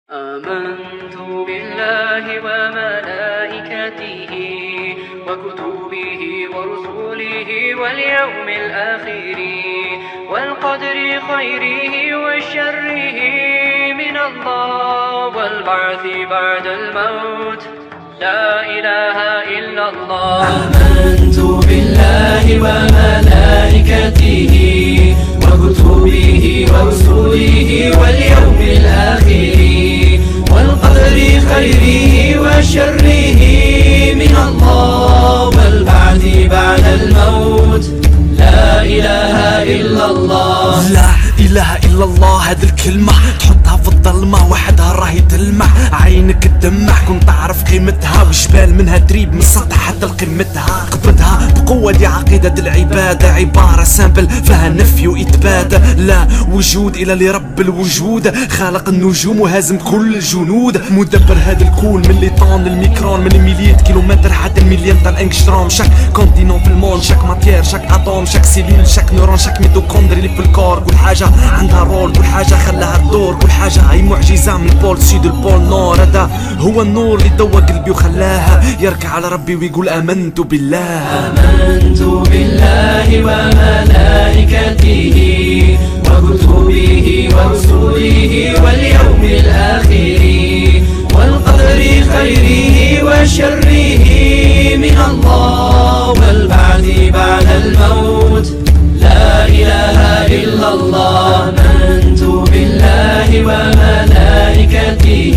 آمنت بالله وملائكته وكتبه ورسله واليوم الآخر والقدر خيره وشره من الله والبعث بعد الموت لا إله إلا الله. آمنت بالله وملائكته وكتبه ورسله واليوم الآخر والقدر خيره وشره من الله والبعث بعد الموت لا إله إلا الله. لا إله إلا الله، هذه الكلمة تحطها في الظلمة وحدها راهي تلمع، عينك تدمع كنت تعرف قيمتها، وجبال منها تريب من السطح حتى لقمتها. قبضها بقوة دي عقيدة العبادة، عبارة سامبل فيها نفي وإثبات، لا وجود إلا لرب الوجود خالق النجوم وهازم كل الجنود، مدبر هذا الكون من لي طون الميكرون، من مليات كيلومتر حتى المليون تاع الانكستروم، شاك كونتينون في المون، شاك ماتير، شاك اتوم، شاك سيلول، شاك نيورون، شاك ميتوكوندري اللي في الكور، كل حاجة عندها رول، كل حاجة خلاها تدور، كل حاجة هاي معجزة من البول سيد البول نور، هذا هو النور اللي دوى قلبي وخلاها يركع على ربي ويقول آمنت بالله. آمنت بالله وملائكته وكتبه ورسله واليوم الآخر والقدر خيره وشره من الله والبعث بعد الموت لا إله إلا الله. آمنت بالله وملائكته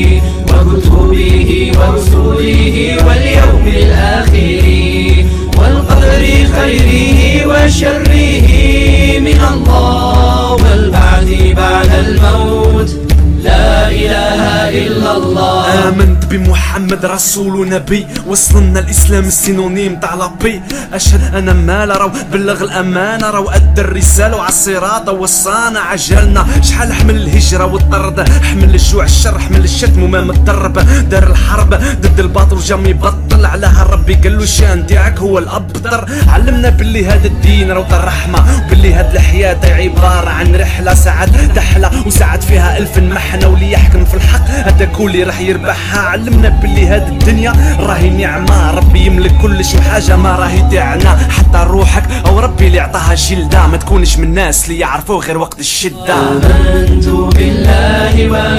وكتبه ورسله واليوم الآخر والقدر خيره وشره من الله والبعث بعد الموت لا إله إلا الله. آمنت بمحمد رسول ونبي، وصلنا الإسلام السينونيم تاع لابي، أشهد أنا ما راو بلغ الأمانة، راو أدى الرسالة وعلى الصراط وصانا عجلنا، شحال حمل الهجرة والطرد، حمل الجوع الشر، حمل الشتم وما مترب، دار الحرب ضد الباطل وجام يبطل، علىها ربي قال له شان تاعك هو الأبطر، علمنا باللي هذا الدين راو الرحمة، وباللي هاد الحياة عبارة عن رحلة، ساعات تحلى وساعات فيها ألف محنة، واللي يحكم في الحق هذا كل راح يربحها، علمنا باللي هاد الدنيا راهي نعمة، ربي يملك كلش وحاجة ما راهي تاعنا، حتى روحك أو ربي اللي عطاها جلدة، ما تكونش من الناس اللي يعرفوه غير وقت الشدة. آمنت بالله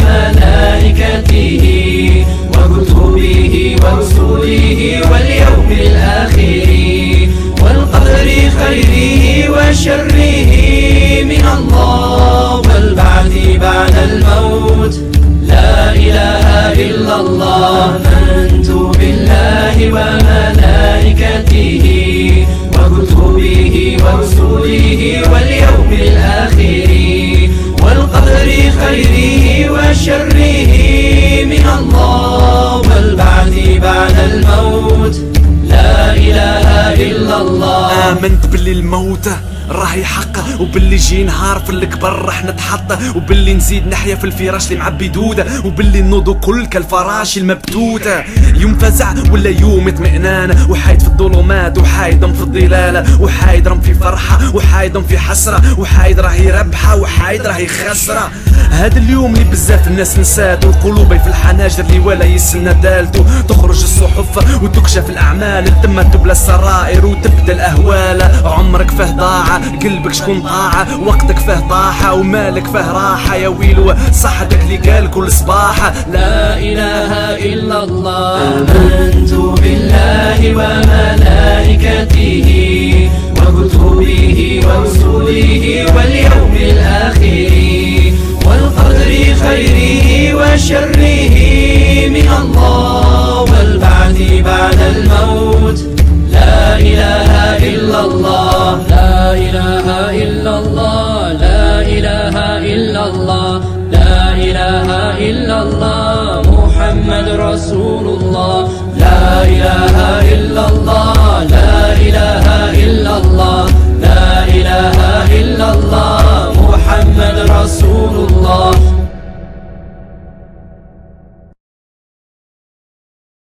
وملائكته وكتبه ورسله واليوم الآخر والقدر خيره وشره من الله والبعث بعد الموت لا إله إلا الله. آمنت بالله وملائكته وكتبه ورسله واليوم الآخر والقدر خيره وشره من الله والبعث بعد الموت لا إله إلا الله. آمنت باللي الموت راهي حق، وباللي جي نهار في الكبر راح نتحط، وباللي نزيد نحيا في الفراش اللي معبي دودة، وباللي نوضو كل كالفراش المبتوتة، يوم فزع ولا يوم اطمئنان، وحايد في الظلمات وحايد في الظلالة، وحايد رم في فرحة وحايد في حسرة، وحايد راهي ربحة وحايد راهي خسرة، هذا اليوم اللي بزاف الناس نساتو، القلوب في الحناجر اللي ولا يسنى دالتو، تخرج الصحف وتكشف الأعمال، تم تبلى السرائر وتبدا الأهوال، عمرك فيه ضاع، قلبك شكون طاعة، وقتك فيه طاحة ومالك فيه راحة، يا ويلو صحتك اللي قال كل صباحة لا إله إلا الله. آمنت بالله وملائكته وكتبه ورسله واليوم الآخر والقدر خيره وشره من الله والبعث بعد الموت لا إله إلا الله. لا إله إلا الله. لا إله إلا الله. لا إله إلا الله محمد رسول الله. لا إله إلا الله.